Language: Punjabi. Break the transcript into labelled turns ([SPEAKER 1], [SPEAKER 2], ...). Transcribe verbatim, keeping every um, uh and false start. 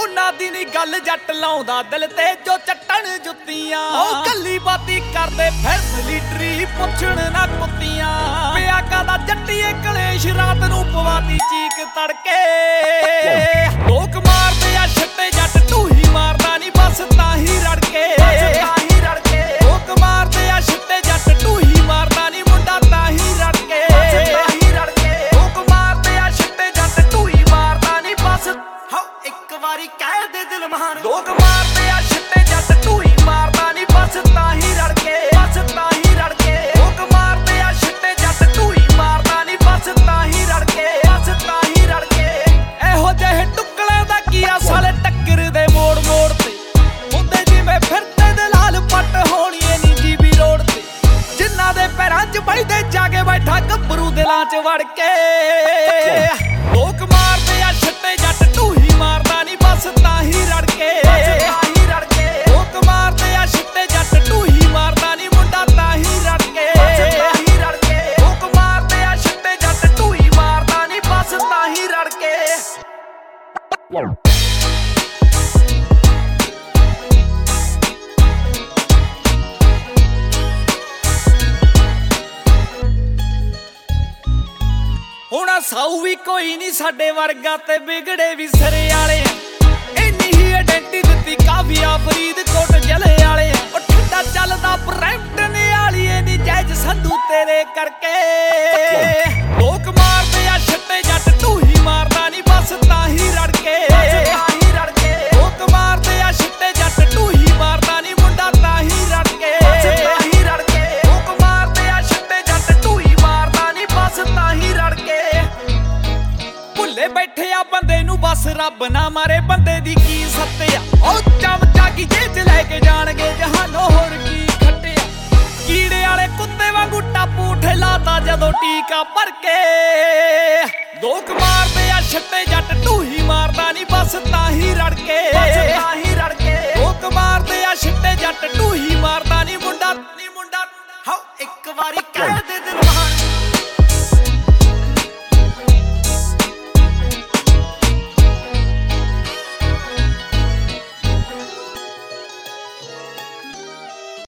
[SPEAKER 1] ਉਹਨਾਂ ਦੀ ਨੀ ਗੱਲ ਜੱਟ ਲਾਉਂਦਾ ਦਿਲ ਤੇ ਜੋ ਚੱਟਣ ਜੁੱਤੀਆਂ ਉਹ ਗੱਲੀ ਬਾਤੀ ਕਰਦੇ ਫਿਰ ਮਿਲਟਰੀ ਪੁੱਛਣ ਨਾ ਕੁੱਤੀਆਂ ਪਿਆ ਕਾਦਾ ਜੱਟੀਏ ਕਲੇਸ਼ ਰਾਤ ਨੂੰ ਪਵਾਤੀ ਚੀਕ ਤੜਕੇ ਲੋਕ ਮਾਰਦੇ ਆ ਛੱਟੇ ਜੱਟ ਢੂਹੀ ਮਾਰਦਾ ਨੀ ਬਸ ਤਾਂ ਹੀ ਰੜਕੇ ਤਾਂ ਹੀ ਰੜਕੇ ਲੋਕ ਮਾਰਦੇ ਆ ਛੱਟੇ ਜੱਟ ਢੂਹੀ ਮਾਰਦਾ ਨੀ ਮੁੰਡਾ ਤਾਂ ਹੀ ਰੜਕੇ ਤਾਂ ਹੀ ਰੜਕੇ ਲੋਕ ਮਾਰਦੇ ਆ ਛੱਟੇ ਜੱਟ ਢੂਹੀ ਮਾਰਦਾ ਨੀ ਬਸ ਹਾਂ ਇੱਕ ਵਾਰੀ ਕਹਿ ਦੇ ਦਿਲ ਮਾਰ ਲੋਕ ਮਾਰਦੇ ਆ ਛੱਟੇ ਜੱਟ ਢੂਹੀ ਮਾਰਦਾ ਨੀ ਬਸ ਤਾਂ ਹੀ ਰੜਕੇ ਬਸ ਤਾਂ ਹੀ ਰੜਕੇ ਲੋਕ ਮਾਰਦੇ ਆ ਛੱਟੇ ਜੱਟ ਢੂਹੀ ਮਾਰਦਾ ਨੀ ਬਸ ਤਾਂ ਹੀ ਰੜਕੇ ਬਸ ਤਾਂ ਹੀ ਰੜਕੇ ਇਹੋ ਜਿਹੇ ਟੁਕੜੇ ਦਾ ਕੀ ਆ ਸਾਲੇ ਟੱਕਰ ਦੇ ਮੋੜ ਮੋੜ ਤੇ ਹੁੰਦੇ ਜਿਵੇਂ ਫਿਰਦੇ ਦੇ ਲਾਲ ਪੱਟ ਹੋਣੀਏ ਨੀ ਜੀਬੀ ਰੋਡ ਤੇ ਜਿਨ੍ਹਾਂ ਦੇ ਪੈਰਾਂ 'ਚ ਬੈਠਦੇ ਜਾ ਕੇ ਬੈਠਾ ਗੱਭਰੂ ਦਿਲਾਂ 'ਚ ਵੜ ਕੇ ਲੋਕ ਮਾਰਦੇ ਆ ਛੱਟੇ ਜੱਟ ਢੂਹੀ ਮਾਰਦਾ ਨੀ ਬਸ ਤਾਂ ਹੀ ਰੜਕੇ ਤਾਂ ਹੀ ਰੜਕੇ ਲੋਕ ਮਾਰਦੇ ਆ ਛੱਟੇ ਜੱਟ ਢੂਹੀ ਮਾਰਦਾ ਨੀ ਮੁੰਡਾ ਤਾਂ ਹੀ ਰੜਕੇ ਤਾਂ ਹੀ ਰੜਕੇ ਲੋਕ ਮਾਰਦੇ ਆ ਛੱਟੇ ਜੱਟ ਢੂਹੀ ਮਾਰਦਾ ਨੀ ਬਸ ਤਾਂ ਹੀ ਰੜਕੇ ਹੁਣ ਸਾਊ ਵੀ ਕੋਈ ਨਹੀਂ ਸਾਡੇ ਵਰਗਾ ਤੇ ਵਿਗੜੇ ਵੀ ਸਿਰੇ ਵਾਲੇ ਇੰਨੀ ਹੀ ਆਇਡੈਂਟੀ ਦਿੱਤੀ ਕਾਫੀਆ ਫਰੀਦਕੋਟ ਜ਼ਿਲ੍ਹੇ ਵਾਲੇ ਉਹ ਠੰਡਾ ਚੱਲਦਾ ਬਰੈਂਪਟਨ ਵਾਲੀਏ ਨੀ ਜੈਜ ਸੰਧੂ ਤੇਰੇ ਕਰਕੇ ਲੋਕ ਮਾਰਦੇ ਆ ਛੱਟੇ ਜੱਟ ਢੂਹੀ ਮਾਰਦਾ ਨੀ ਬਸ ਤਾਂ ਹੀ ਰੜਕੇ ਤਾਂ ਹੀ ਰੜਕੇ ਲੋਕ ਮਾਰਦੇ ਆ ਛੱਟੇ ਜੱਟ ਢੂਹੀ ਮਾਰਦਾ ਨੀ ਮੁੰਡਾ ਤਾਂ ਹੀ ਰੜਕੇ ਤਾਂ ਹੀ ਰੜਕੇ ਲੋਕ ਮਾਰਦੇ ਆ ਛੱਟੇ ਜੱਟ ਢੂਹੀ ਮਾਰਦਾ ਨੀ ਬਸ ਤਾਂ ਹੀ ਰੜਕੇ ਭੁੱਲੇ ਬੈਠੇ ਆ ਬੰਦੇ ਨੂੰ ਬਸ ਰੱਬ ਨਾ ਮਾਰੇ ਬੰਦੇ ਦੀ ਕੀ ਸੱਤਿਆ ਉਹ ਚਮਚਾ ਕੀ ਜੇਜ ਲੈ ਕੇ ਜਾਣਗੇ ਜਹਾਨੋਂ ਹੋਰ ਕੀ ਖੱਟਿਆ ਕੀੜੇ ਵਾਲੇ ਕੁੱਤੇ ਵਾਂਗੂ ਟਾਪੂ ਠੇਲਾਤਾ ਜਦੋਂ ਟੀਕਾ ਭਰ ਕੇ ਲੋਕ ਮਾਰਦੇ ਆ ਛੱਟੇ ਜੱਟ ਢੂਹੀ ਮਾਰਦਾ ਨੀ ਬਸ ਤਾਂ ਹੀ ਰੜਕੇ